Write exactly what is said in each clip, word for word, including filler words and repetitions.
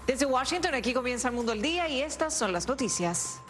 Desde Washington, aquí comienza El Mundo al Día y estas son las noticias.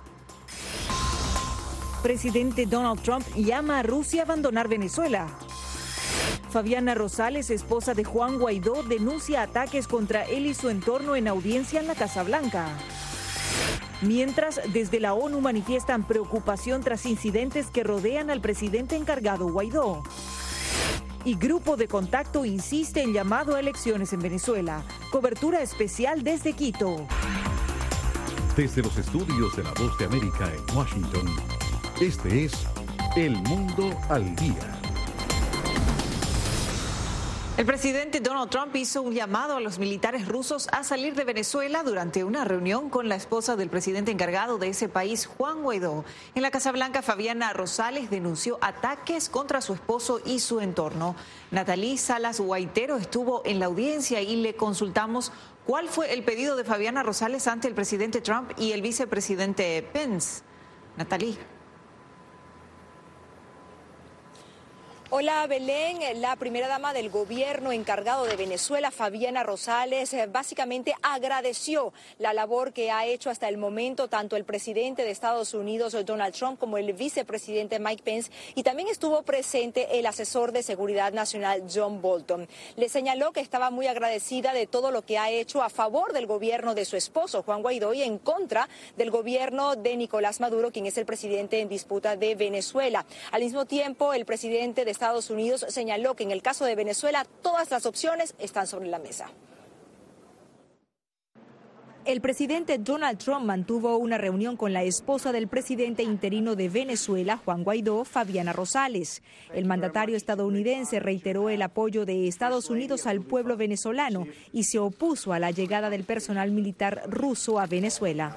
Presidente Donald Trump llama a Rusia a abandonar Venezuela. Fabiana Rosales, esposa de Juan Guaidó, denuncia ataques contra él y su entorno en audiencia en la Casa Blanca. Mientras, desde la ONU manifiestan preocupación tras incidentes que rodean al presidente encargado Guaidó. Y Grupo de Contacto insiste en llamado a elecciones en Venezuela. Cobertura especial desde Quito. Desde los estudios de La Voz de América en Washington, este es El Mundo al Día. El presidente Donald Trump hizo un llamado a los militares rusos a salir de Venezuela durante una reunión con la esposa del presidente encargado de ese país, Juan Guaidó. En la Casa Blanca, Fabiana Rosales denunció ataques contra su esposo y su entorno. Natalí Salas Guaitero estuvo en la audiencia y le consultamos cuál fue el pedido de Fabiana Rosales ante el presidente Trump y el vicepresidente Pence. Natalí. Hola Belén, la primera dama del gobierno encargado de Venezuela, Fabiana Rosales, básicamente agradeció la labor que ha hecho hasta el momento tanto el presidente de Estados Unidos, Donald Trump, como el vicepresidente Mike Pence, y también estuvo presente el asesor de seguridad nacional, John Bolton. Le señaló que estaba muy agradecida de todo lo que ha hecho a favor del gobierno de su esposo, Juan Guaidó, y en contra del gobierno de Nicolás Maduro, quien es el presidente en disputa de Venezuela. Al mismo tiempo, el presidente de Estados Unidos señaló que en el caso de Venezuela todas las opciones están sobre la mesa. El presidente Donald Trump mantuvo una reunión con la esposa del presidente interino de Venezuela, Juan Guaidó, Fabiana Rosales. El mandatario estadounidense reiteró el apoyo de Estados Unidos al pueblo venezolano y se opuso a la llegada del personal militar ruso a Venezuela.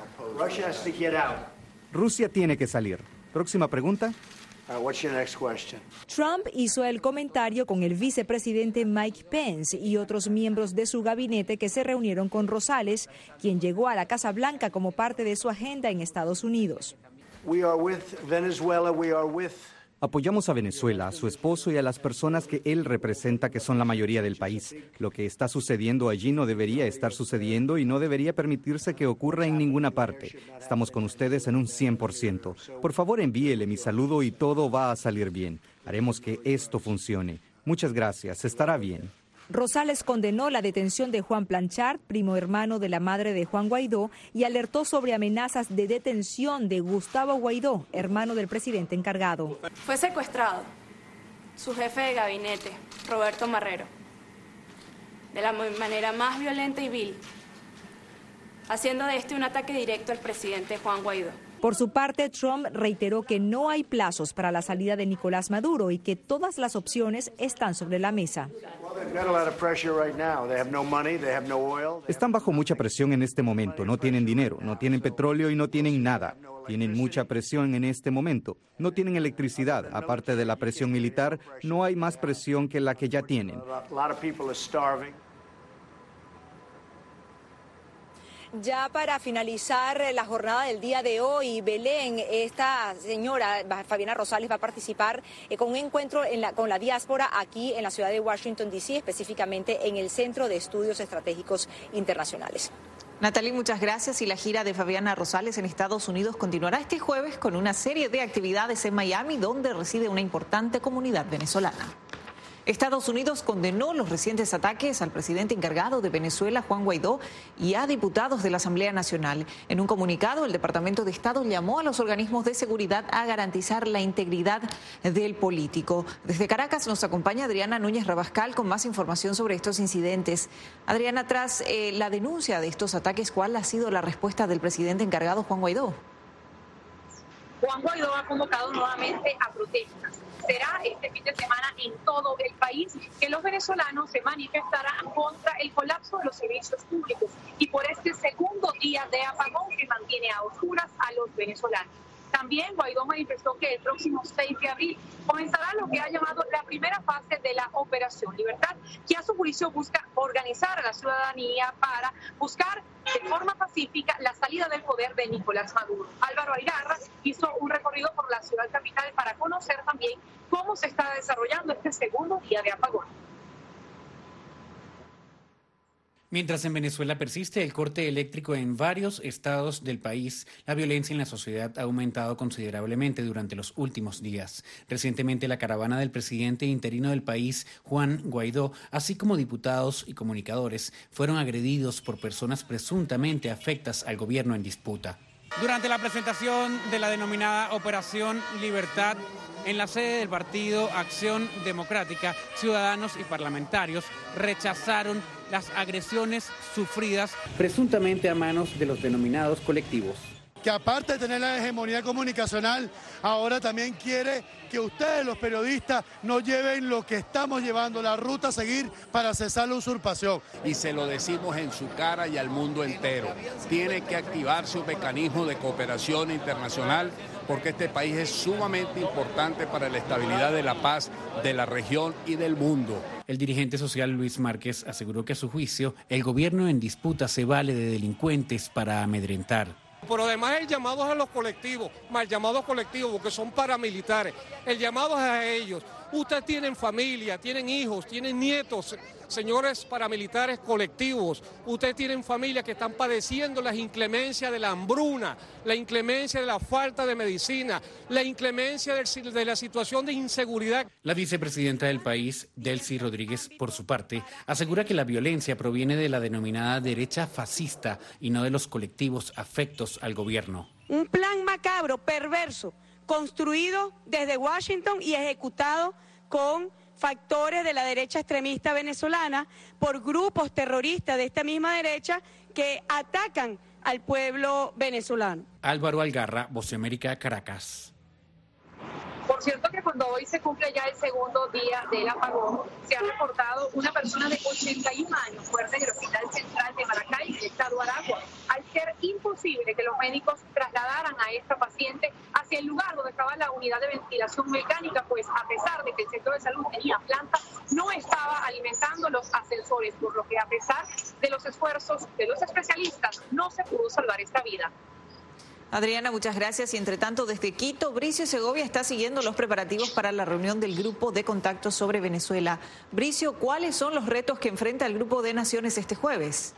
Rusia tiene que salir. Próxima pregunta. Uh, what's your next question? Trump hizo el comentario con el vicepresidente Mike Pence y otros miembros de su gabinete que se reunieron con Rosales, quien llegó a la Casa Blanca como parte de su agenda en Estados Unidos. We are with Venezuela, we are with... Apoyamos a Venezuela, a su esposo y a las personas que él representa, que son la mayoría del país. Lo que está sucediendo allí no debería estar sucediendo y no debería permitirse que ocurra en ninguna parte. Estamos con ustedes en un cien por ciento. Por favor, envíele mi saludo y todo va a salir bien. Haremos que esto funcione. Muchas gracias. Estará bien. Rosales condenó la detención de Juan Planchard, primo hermano de la madre de Juan Guaidó, y alertó sobre amenazas de detención de Gustavo Guaidó, hermano del presidente encargado. Fue secuestrado su jefe de gabinete, Roberto Marrero, de la manera más violenta y vil, haciendo de este un ataque directo al presidente Juan Guaidó. Por su parte, Trump reiteró que no hay plazos para la salida de Nicolás Maduro y que todas las opciones están sobre la mesa. Están bajo mucha presión en este momento. No tienen dinero, no tienen petróleo y no tienen nada. Tienen mucha presión en este momento. No tienen electricidad. Aparte de la presión militar, no hay más presión que la que ya tienen. Ya para finalizar la jornada del día de hoy, Belén, esta señora Fabiana Rosales va a participar eh, con un encuentro en la, con la diáspora aquí en la ciudad de Washington, D C, específicamente en el Centro de Estudios Estratégicos Internacionales. Natalí, muchas gracias. Y la gira de Fabiana Rosales en Estados Unidos continuará este jueves con una serie de actividades en Miami, donde reside una importante comunidad venezolana. Estados Unidos condenó los recientes ataques al presidente encargado de Venezuela, Juan Guaidó, y a diputados de la Asamblea Nacional. En un comunicado, el Departamento de Estado llamó a los organismos de seguridad a garantizar la integridad del político. Desde Caracas nos acompaña Adriana Núñez Rabascal con más información sobre estos incidentes. Adriana, tras eh, la denuncia de estos ataques, ¿cuál ha sido la respuesta del presidente encargado, Juan Guaidó? Juan Guaidó ha convocado nuevamente a protestas. Será este fin de semana en todo el país que los venezolanos se manifestarán contra el colapso de los servicios públicos y por este segundo día de apagón que mantiene a oscuras a los venezolanos. También Guaidó manifestó que el próximo seis de abril comenzará lo que ha llamado la primera fase de la Operación Libertad, que a su juicio busca organizar a la ciudadanía para buscar de forma pacífica la salida del poder de Nicolás Maduro. Álvaro Ayrarra hizo un recorrido por la ciudad capital para conocer también cómo se está desarrollando este segundo día de apagón. Mientras en Venezuela persiste el corte eléctrico en varios estados del país, la violencia en la sociedad ha aumentado considerablemente durante los últimos días. Recientemente, la caravana del presidente interino del país, Juan Guaidó, así como diputados y comunicadores, fueron agredidos por personas presuntamente afectas al gobierno en disputa. Durante la presentación de la denominada Operación Libertad, en la sede del partido Acción Democrática, ciudadanos y parlamentarios rechazaron las agresiones sufridas presuntamente a manos de los denominados colectivos. Que aparte de tener la hegemonía comunicacional, ahora también quiere que ustedes, los periodistas, nos lleven lo que estamos llevando, la ruta a seguir para cesar la usurpación. Y se lo decimos en su cara y al mundo entero. Tiene que activarse un mecanismo de cooperación internacional porque este país es sumamente importante para la estabilidad de la paz de la región y del mundo. El dirigente social Luis Márquez aseguró que a su juicio el gobierno en disputa se vale de delincuentes para amedrentar. Pero además el llamado es a los colectivos, mal llamados colectivos, porque son paramilitares. El llamado es a ellos. Ustedes tienen familia, tienen hijos, tienen nietos, señores paramilitares colectivos. Ustedes tienen familias que están padeciendo las inclemencias de la hambruna, la inclemencia de la falta de medicina, la inclemencia de la situación de inseguridad. La vicepresidenta del país, Delcy Rodríguez, por su parte, asegura que la violencia proviene de la denominada derecha fascista y no de los colectivos afectos al gobierno. Un plan macabro, perverso, construido desde Washington y ejecutado con factores de la derecha extremista venezolana por grupos terroristas de esta misma derecha que atacan al pueblo venezolano. Álvaro Algarra, Voz de América, Caracas. Por cierto que cuando hoy se cumple ya el segundo día del apagón, se ha reportado una persona de ochenta y un años muerta en el Hospital Central de Maracay, en el estado Aragua, al ser imposible que los médicos trasladaran a esta paciente hacia el lugar donde estaba la unidad de ventilación mecánica, pues a pesar de que el sector de salud tenía planta, no estaba alimentando los ascensores, por lo que a pesar de los esfuerzos de los especialistas, no se pudo salvar esta vida. Adriana, muchas gracias. Y entre tanto, desde Quito, Bricio Segovia está siguiendo los preparativos para la reunión del Grupo de Contacto sobre Venezuela. Bricio, ¿cuáles son los retos que enfrenta el Grupo de Naciones este jueves?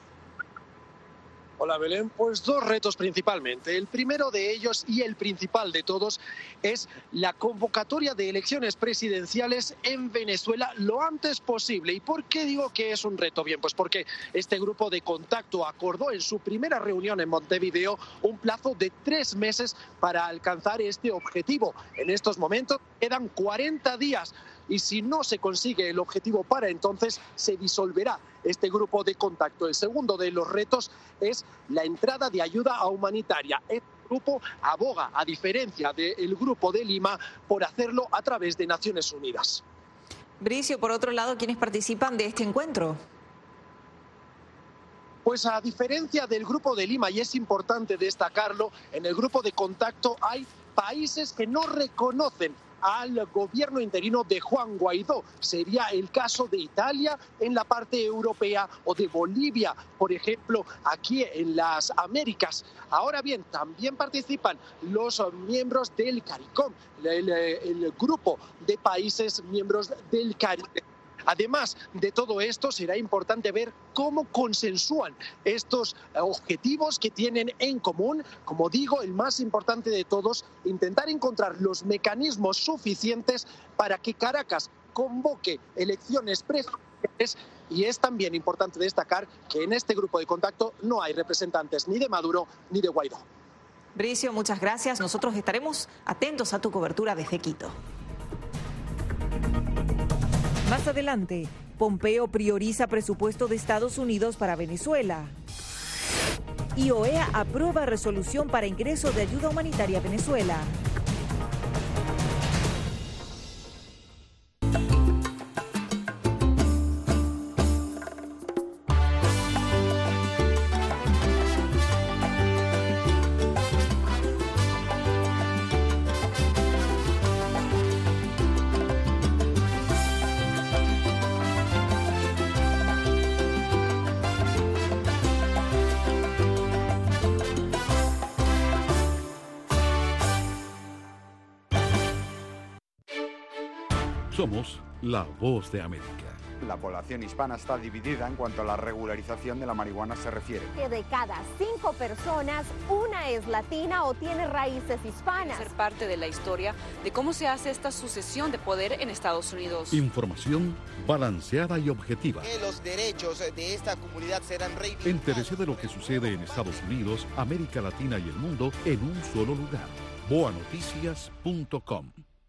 Hola Belén, pues dos retos principalmente. El primero de ellos y el principal de todos es la convocatoria de elecciones presidenciales en Venezuela lo antes posible. ¿Y por qué digo que es un reto? Bien, pues porque este grupo de contacto acordó en su primera reunión en Montevideo un plazo de tres meses para alcanzar este objetivo. En estos momentos quedan cuarenta días. Y si no se consigue el objetivo para entonces, se disolverá este grupo de contacto. El segundo de los retos es la entrada de ayuda humanitaria. Este grupo aboga, a diferencia del grupo de Lima, por hacerlo a través de Naciones Unidas. Bricio, por otro lado, ¿quiénes participan de este encuentro? Pues a diferencia del grupo de Lima, y es importante destacarlo, en el grupo de contacto hay países que no reconocen al gobierno interino de Juan Guaidó. Sería el caso de Italia en la parte europea o de Bolivia, por ejemplo, aquí en las Américas. Ahora bien, también participan los miembros del CARICOM, el, el grupo de países miembros del Caribe. Además de todo esto, será importante ver cómo consensúan estos objetivos que tienen en común. Como digo, el más importante de todos, intentar encontrar los mecanismos suficientes para que Caracas convoque elecciones presidenciales. Y es también importante destacar que en este grupo de contacto no hay representantes ni de Maduro ni de Guaidó. Bricio, muchas gracias. Nosotros estaremos atentos a tu cobertura desde Quito. Más adelante, Pompeo prioriza presupuesto de Estados Unidos para Venezuela. Y O E A aprueba resolución para ingreso de ayuda humanitaria a Venezuela. Somos la Voz de América. La población hispana está dividida en cuanto a la regularización de la marihuana se refiere. Que de cada cinco personas, una es latina o tiene raíces hispanas. Ser parte de la historia de cómo se hace esta sucesión de poder en Estados Unidos. Información balanceada y objetiva. Que los derechos de esta comunidad serán reivindicados. Entérese de lo que sucede en Estados Unidos, América Latina y el mundo en un solo lugar. boa noticias punto com.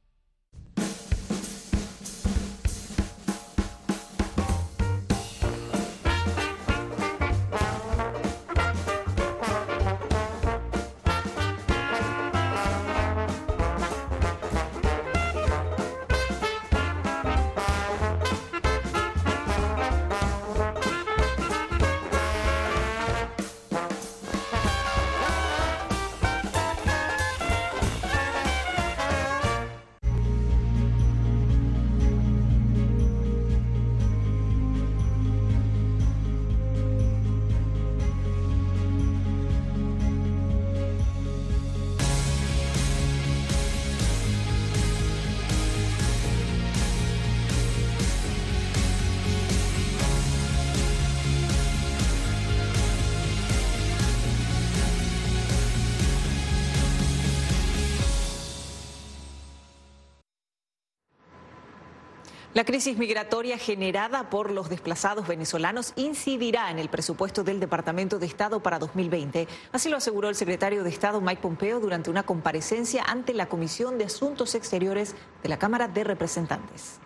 La crisis migratoria generada por los desplazados venezolanos incidirá en el presupuesto del Departamento de Estado para dos mil veinte. Así lo aseguró el secretario de Estado Mike Pompeo durante una comparecencia ante la Comisión de Asuntos Exteriores de la Cámara de Representantes.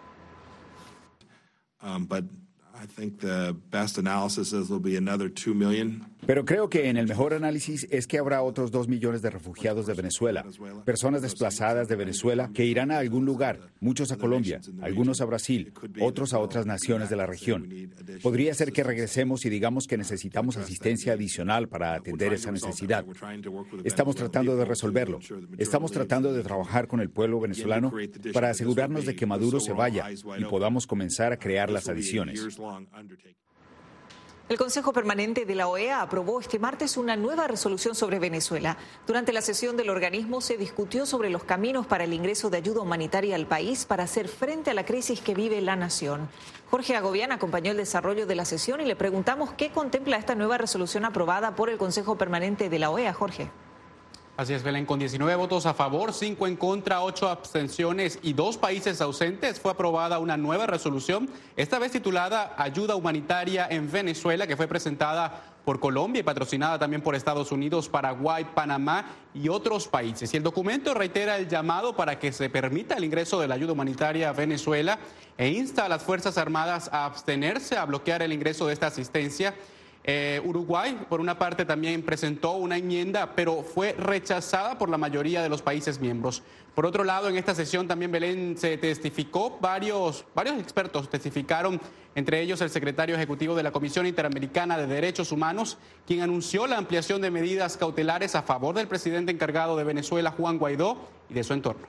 Um, but I think the best analysis is there'll be another two million. Pero creo que en el mejor análisis es que habrá otros dos millones de refugiados de Venezuela, personas desplazadas de Venezuela que irán a algún lugar, muchos a Colombia, algunos a Brasil, otros a otras naciones de la región. Podría ser que regresemos y digamos que necesitamos asistencia adicional para atender esa necesidad. Estamos tratando de resolverlo. Estamos tratando de trabajar con el pueblo venezolano para asegurarnos de que Maduro se vaya y podamos comenzar a crear las adiciones. El Consejo Permanente de la O E A aprobó este martes una nueva resolución sobre Venezuela. Durante la sesión del organismo se discutió sobre los caminos para el ingreso de ayuda humanitaria al país para hacer frente a la crisis que vive la nación. Jorge Agobián acompañó el desarrollo de la sesión y le preguntamos qué contempla esta nueva resolución aprobada por el Consejo Permanente de la O E A. Jorge. Así es, Belén, con diecinueve votos a favor, cinco en contra, ocho abstenciones y dos países ausentes, fue aprobada una nueva resolución, esta vez titulada Ayuda Humanitaria en Venezuela, que fue presentada por Colombia y patrocinada también por Estados Unidos, Paraguay, Panamá y otros países. Y el documento reitera el llamado para que se permita el ingreso de la ayuda humanitaria a Venezuela e insta a las Fuerzas Armadas a abstenerse a bloquear el ingreso de esta asistencia. Eh, Uruguay, por una parte, también presentó una enmienda, pero fue rechazada por la mayoría de los países miembros. Por otro lado, en esta sesión también, Belén, se testificó, varios, varios expertos testificaron, entre ellos el secretario ejecutivo de la Comisión Interamericana de Derechos Humanos, quien anunció la ampliación de medidas cautelares a favor del presidente encargado de Venezuela, Juan Guaidó, y de su entorno.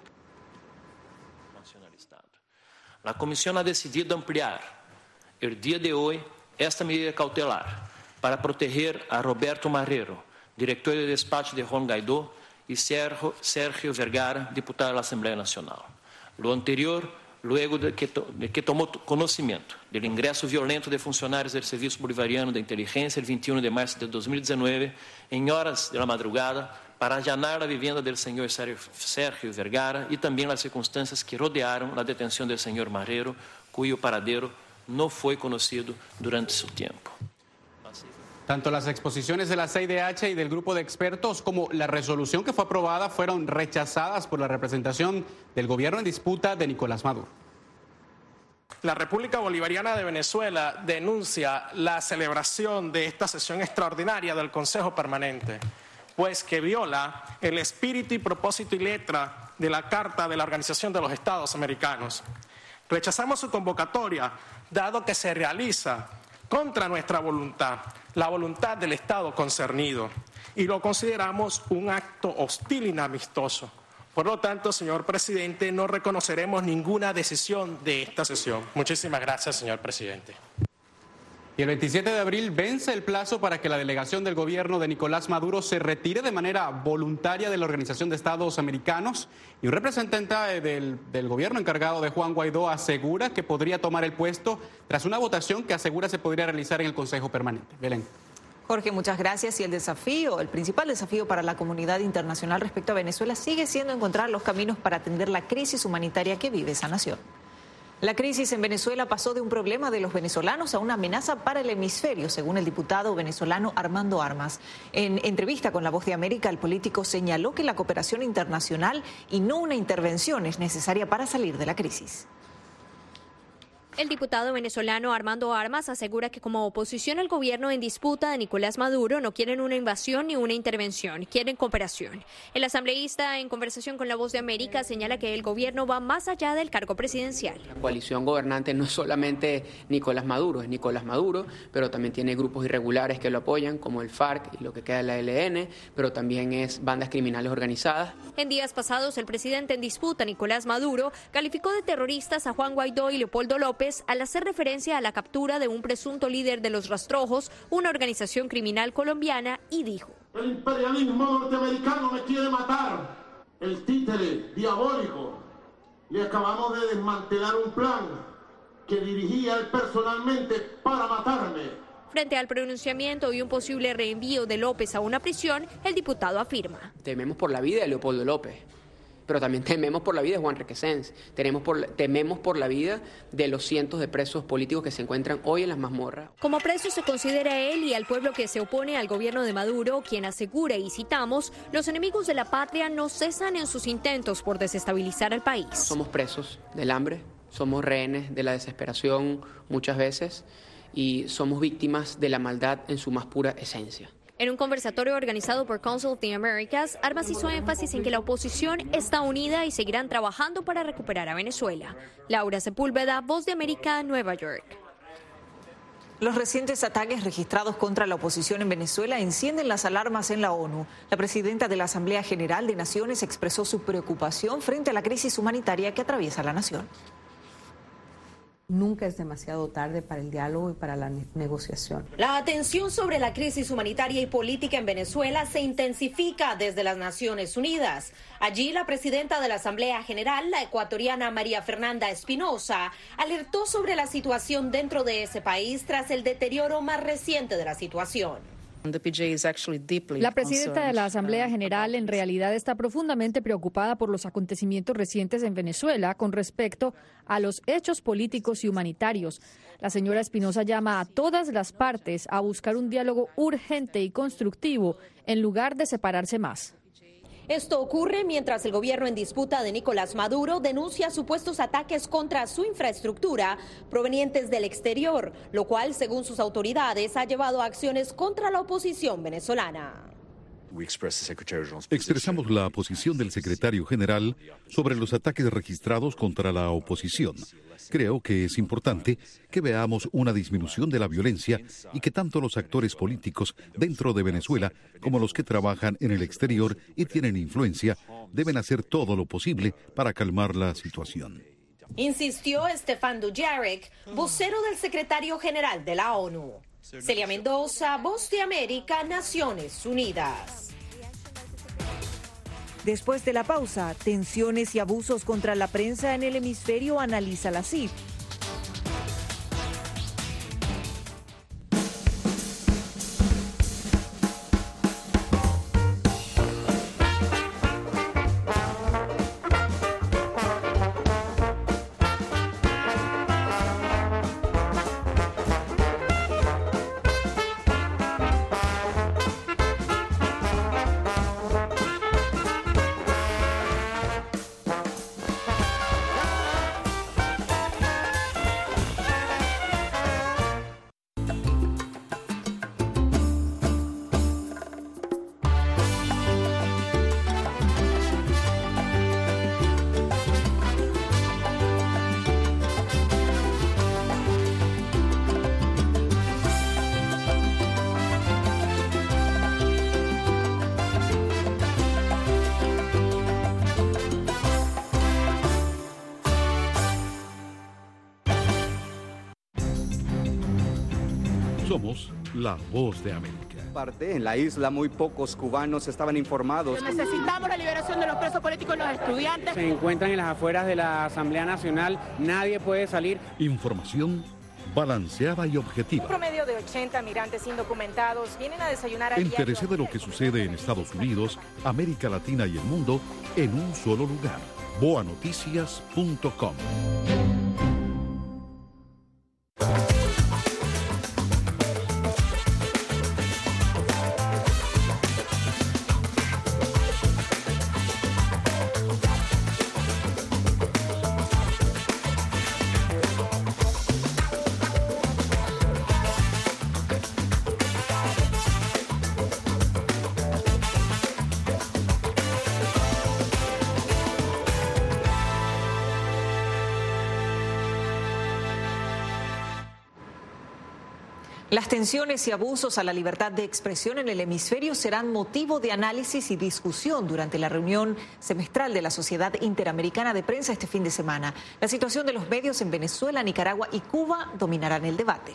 La Comisión ha decidido ampliar el día de hoy esta medida cautelar para proteger a Roberto Marrero, director de despacho de Juan Guaidó, y Sergio, Sergio Vergara, diputado de la Asamblea Nacional. Lo anterior, luego de que, to, de que tomó conocimiento del ingreso violento de funcionarios del Servicio Bolivariano de Inteligencia el veintiuno de marzo de dos mil diecinueve, en horas de la madrugada, para allanar la vivienda del señor Sergio Vergara y también las circunstancias que rodearon la detención del señor Marrero, cuyo paradero no fue conocido durante su tiempo. Tanto las exposiciones de la C I D H y del grupo de expertos como la resolución que fue aprobada fueron rechazadas por la representación del gobierno en disputa de Nicolás Maduro. La República Bolivariana de Venezuela denuncia la celebración de esta sesión extraordinaria del Consejo Permanente, pues que viola el espíritu y propósito y letra de la Carta de la Organización de los Estados Americanos. Rechazamos su convocatoria, dado que se realiza contra nuestra voluntad, la voluntad del Estado concernido, y lo consideramos un acto hostil e inamistoso. Por lo tanto, señor presidente, no reconoceremos ninguna decisión de esta sesión. Muchísimas gracias, señor presidente. Y el veintisiete de abril vence el plazo para que la delegación del gobierno de Nicolás Maduro se retire de manera voluntaria de la Organización de Estados Americanos. Y un representante del, del gobierno encargado de Juan Guaidó asegura que podría tomar el puesto tras una votación que asegura se podría realizar en el Consejo Permanente. Belén. Jorge, muchas gracias. Y el desafío, el principal desafío para la comunidad internacional respecto a Venezuela sigue siendo encontrar los caminos para atender la crisis humanitaria que vive esa nación. La crisis en Venezuela pasó de un problema de los venezolanos a una amenaza para el hemisferio, según el diputado venezolano Armando Armas. En entrevista con La Voz de América, el político señaló que la cooperación internacional y no una intervención es necesaria para salir de la crisis. El diputado venezolano Armando Armas asegura que como oposición al gobierno en disputa de Nicolás Maduro no quieren una invasión ni una intervención, quieren cooperación. El asambleísta, en conversación con La Voz de América, señala que el gobierno va más allá del cargo presidencial. La coalición gobernante no es solamente Nicolás Maduro, es Nicolás Maduro, pero también tiene grupos irregulares que lo apoyan, como el FARC y lo que queda de la E L N, pero también es bandas criminales organizadas. En días pasados, el presidente en disputa, Nicolás Maduro, calificó de terroristas a Juan Guaidó y Leopoldo López al hacer referencia a la captura de un presunto líder de los Rastrojos, una organización criminal colombiana, y dijo: el imperialismo norteamericano me quiere matar, el títere diabólico. Le acabamos de desmantelar un plan que dirigía él personalmente para matarme. Frente al pronunciamiento y un posible reenvío de López a una prisión, el diputado afirma: tememos por la vida de Leopoldo López, pero también tememos por la vida de Juan Requesens, tememos por, tememos por la vida de los cientos de presos políticos que se encuentran hoy en las mazmorras. Como preso se considera a él y al pueblo que se opone al gobierno de Maduro, quien asegura, y citamos, los enemigos de la patria no cesan en sus intentos por desestabilizar el país. Somos presos del hambre, somos rehenes de la desesperación muchas veces y somos víctimas de la maldad en su más pura esencia. En un conversatorio organizado por Council of the Americas, Armas hizo énfasis en que la oposición está unida y seguirán trabajando para recuperar a Venezuela. Laura Sepúlveda, Voz de América, Nueva York. Los recientes ataques registrados contra la oposición en Venezuela encienden las alarmas en la ONU. La presidenta de la Asamblea General de Naciones expresó su preocupación frente a la crisis humanitaria que atraviesa la nación. Nunca es demasiado tarde para el diálogo y para la ne- negociación. La atención sobre la crisis humanitaria y política en Venezuela se intensifica desde las Naciones Unidas. Allí, la presidenta de la Asamblea General, la ecuatoriana María Fernanda Espinosa, alertó sobre la situación dentro de ese país tras el deterioro más reciente de la situación. La presidenta de la Asamblea General en realidad está profundamente preocupada por los acontecimientos recientes en Venezuela con respecto a los hechos políticos y humanitarios. La señora Espinosa llama a todas las partes a buscar un diálogo urgente y constructivo en lugar de separarse más. Esto ocurre mientras el gobierno en disputa de Nicolás Maduro denuncia supuestos ataques contra su infraestructura provenientes del exterior, lo cual, según sus autoridades, ha llevado a acciones contra la oposición venezolana. Expresamos la posición del secretario general sobre los ataques registrados contra la oposición. Creo que es importante que veamos una disminución de la violencia y que tanto los actores políticos dentro de Venezuela como los que trabajan en el exterior y tienen influencia deben hacer todo lo posible para calmar la situación. Insistió Stefan Dujarric, vocero del secretario general de la ONU. Celia Mendoza, Voz de América, Naciones Unidas. Después de la pausa, tensiones y abusos contra la prensa en el hemisferio analiza la C I P. Somos la voz de América. Parte en la isla muy pocos cubanos estaban informados. Necesitamos la liberación de los presos políticos y los estudiantes. Se encuentran en las afueras de la Asamblea Nacional, nadie puede salir. Información balanceada y objetiva. Un promedio de ochenta migrantes indocumentados vienen a desayunar a Entérese de lo que sucede en Estados Unidos, América Latina y el mundo en un solo lugar. boa noticias punto com. Las tensiones y abusos a la libertad de expresión en el hemisferio serán motivo de análisis y discusión durante la reunión semestral de la Sociedad Interamericana de Prensa este fin de semana. La situación de los medios en Venezuela, Nicaragua y Cuba dominarán el debate.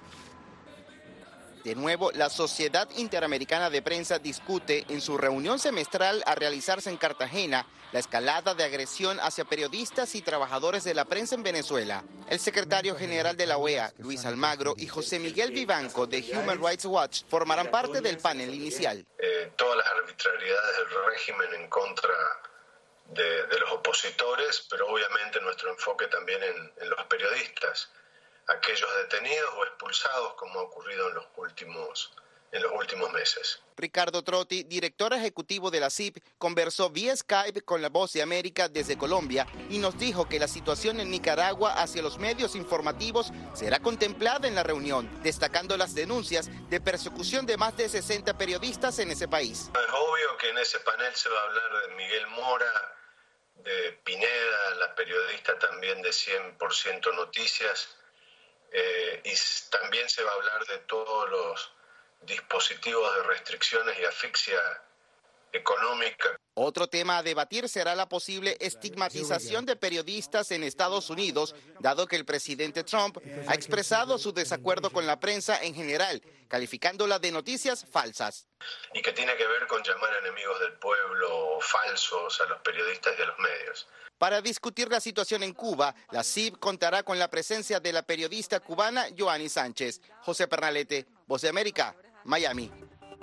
De nuevo, la Sociedad Interamericana de Prensa discute en su reunión semestral a realizarse en Cartagena la escalada de agresión hacia periodistas y trabajadores de la prensa en Venezuela. El secretario general de la O E A, Luis Almagro, y José Miguel Vivanco de Human Rights Watch formarán parte del panel inicial. Eh, todas las arbitrariedades del régimen en contra de, de los opositores, pero obviamente nuestro enfoque también en, en los periodistas, aquellos detenidos o expulsados como ha ocurrido en los últimos, en los últimos meses. Ricardo Trotti, director ejecutivo de la C I P, conversó vía Skype con La Voz de América desde Colombia y nos dijo que la situación en Nicaragua hacia los medios informativos será contemplada en la reunión, destacando las denuncias de persecución de más de sesenta periodistas en ese país. Es obvio que en ese panel se va a hablar de Miguel Mora, de Pineda, la periodista también de cien por ciento Noticias, Eh, y también se va a hablar de todos los dispositivos de restricciones y asfixia económica. Otro tema a debatir será la posible estigmatización de periodistas en Estados Unidos, dado que el presidente Trump ha expresado su desacuerdo con la prensa en general, calificándola de noticias falsas. Y que tiene que ver con llamar enemigos del pueblo falsos a los periodistas y a los medios. Para discutir la situación en Cuba, la C I B contará con la presencia de la periodista cubana Joanny Sánchez. José Pernalete, Voz de América, Miami.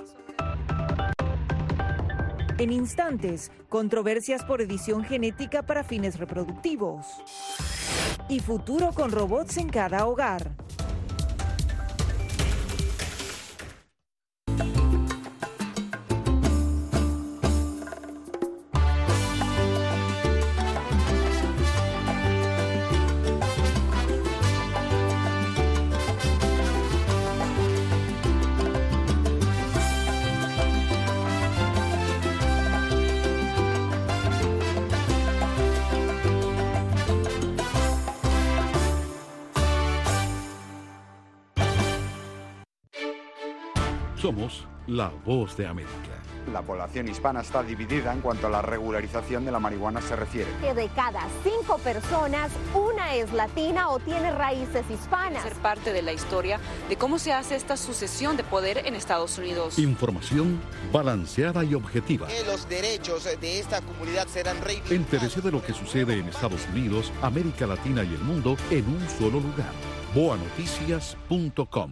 En instantes, controversias por edición genética para fines reproductivos. Y futuro con robots en cada hogar. Somos la voz de América. La población hispana está dividida en cuanto a la regularización de la marihuana se refiere. Que de cada cinco personas, una es latina o tiene raíces hispanas. Ser parte de la historia de cómo se hace esta sucesión de poder en Estados Unidos. Información balanceada y objetiva. Que los derechos de esta comunidad serán reivindicados. Entérese de lo que sucede en Estados Unidos, América Latina y el mundo en un solo lugar. boa noticias punto com.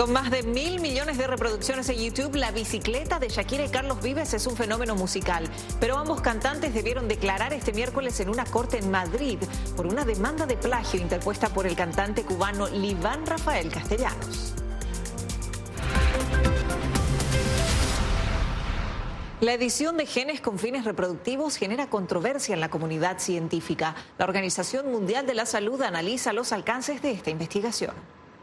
Con más de mil millones de reproducciones en YouTube, la bicicleta de Shakira y Carlos Vives es un fenómeno musical. Pero ambos cantantes debieron declarar este miércoles en una corte en Madrid por una demanda de plagio interpuesta por el cantante cubano Liván Rafael Castellanos. La edición de genes con fines reproductivos genera controversia en la comunidad científica. La Organización Mundial de la Salud analiza los alcances de esta investigación.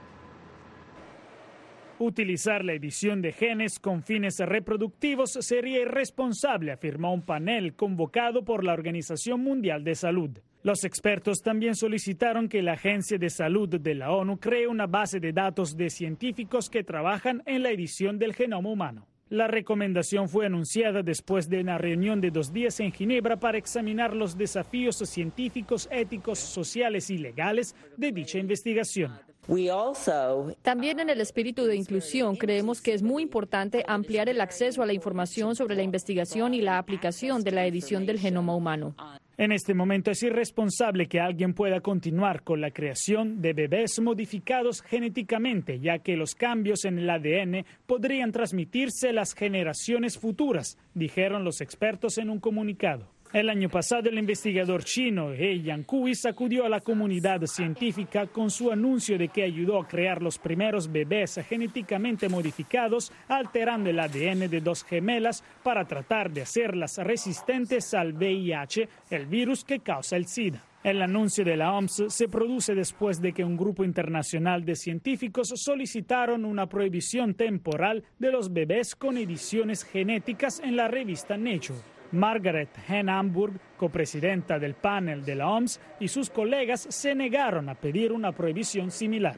Utilizar la edición de genes con fines reproductivos sería irresponsable, afirmó un panel convocado por la Organización Mundial de Salud. Los expertos también solicitaron que la Agencia de Salud de la ONU cree una base de datos de científicos que trabajan en la edición del genoma humano. La recomendación fue anunciada después de una reunión de dos días en Ginebra para examinar los desafíos científicos, éticos, sociales y legales de dicha investigación. También en el espíritu de inclusión creemos que es muy importante ampliar el acceso a la información sobre la investigación y la aplicación de la edición del genoma humano. En este momento es irresponsable que alguien pueda continuar con la creación de bebés modificados genéticamente, ya que los cambios en el A D N podrían transmitirse a las generaciones futuras, dijeron los expertos en un comunicado. El año pasado, el investigador chino He Yankui sacudió a la comunidad científica con su anuncio de que ayudó a crear los primeros bebés genéticamente modificados, alterando el A D N de dos gemelas para tratar de hacerlas resistentes al V I H, el virus que causa el SIDA. El anuncio de la O M S se produce después de que un grupo internacional de científicos solicitaron una prohibición temporal de los bebés con ediciones genéticas en la revista Nature. Margaret Henhamburg, copresidenta del panel de la O M S, y sus colegas se negaron a pedir una prohibición similar.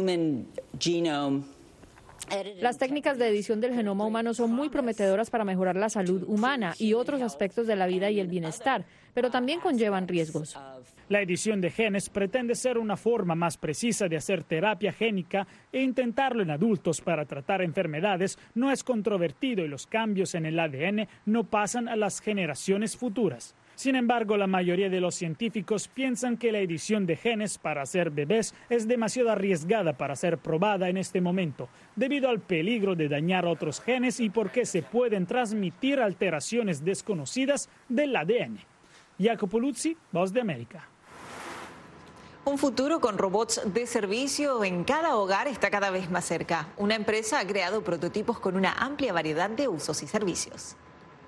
Las técnicas de edición del genoma humano son muy prometedoras para mejorar la salud humana y otros aspectos de la vida y el bienestar, pero también conllevan riesgos. La edición de genes pretende ser una forma más precisa de hacer terapia génica e intentarlo en adultos para tratar enfermedades no es controvertido y los cambios en el A D N no pasan a las generaciones futuras. Sin embargo, la mayoría de los científicos piensan que la edición de genes para hacer bebés es demasiado arriesgada para ser probada en este momento, debido al peligro de dañar otros genes y porque se pueden transmitir alteraciones desconocidas del A D N. Jacopo Luzzi, Voz de América. Un futuro con robots de servicio en cada hogar está cada vez más cerca. Una empresa ha creado prototipos con una amplia variedad de usos y servicios.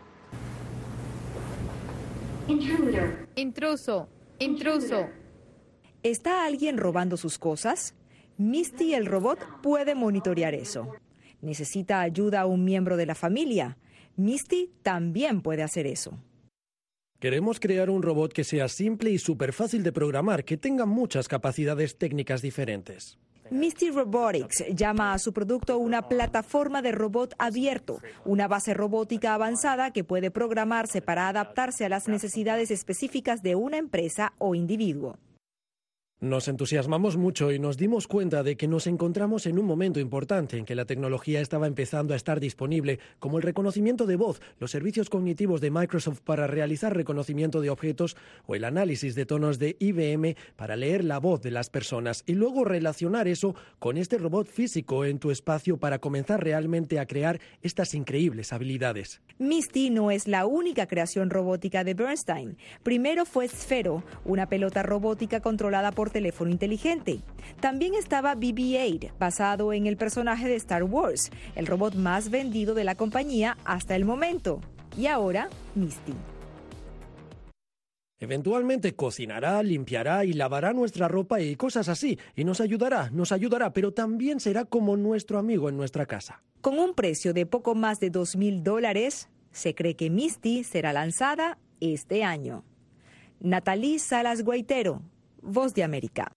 Intruso, intruso. ¿Está alguien robando sus cosas? Misty, el robot, puede monitorear eso. ¿Necesita ayuda a un miembro de la familia? Misty también puede hacer eso. Queremos crear un robot que sea simple y súper fácil de programar, que tenga muchas capacidades técnicas diferentes. Misty Robotics llama a su producto una plataforma de robot abierto, una base robótica avanzada que puede programarse para adaptarse a las necesidades específicas de una empresa o individuo. Nos entusiasmamos mucho y nos dimos cuenta de que nos encontramos en un momento importante en que la tecnología estaba empezando a estar disponible, como el reconocimiento de voz, los servicios cognitivos de Microsoft para realizar reconocimiento de objetos o el análisis de tonos de I B M para leer la voz de las personas y luego relacionar eso con este robot físico en tu espacio para comenzar realmente a crear estas increíbles habilidades. Misty no es la única creación robótica de Bernstein. Primero fue Sphero, una pelota robótica controlada por teléfono inteligente. También estaba B B ocho, basado en el personaje de Star Wars, el robot más vendido de la compañía hasta el momento. Y ahora, Misty. Eventualmente cocinará, limpiará y lavará nuestra ropa y cosas así, y nos ayudará, nos ayudará, pero también será como nuestro amigo en nuestra casa. Con un precio de poco más de dos mil dólares, se cree que Misty será lanzada este año. Natalie Salas Guaitero, Voz de América.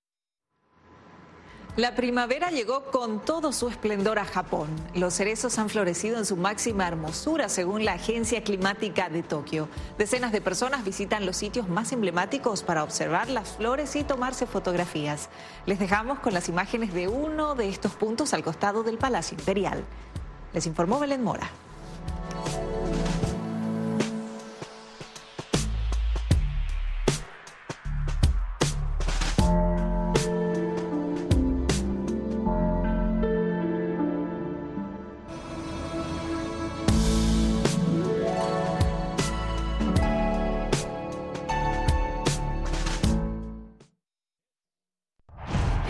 La primavera llegó con todo su esplendor a Japón. Los cerezos han florecido en su máxima hermosura, según la Agencia Climática de Tokio. Decenas de personas visitan los sitios más emblemáticos para observar las flores y tomarse fotografías. Les dejamos con las imágenes de uno de estos puntos al costado del Palacio Imperial. Les informó Belén Mora.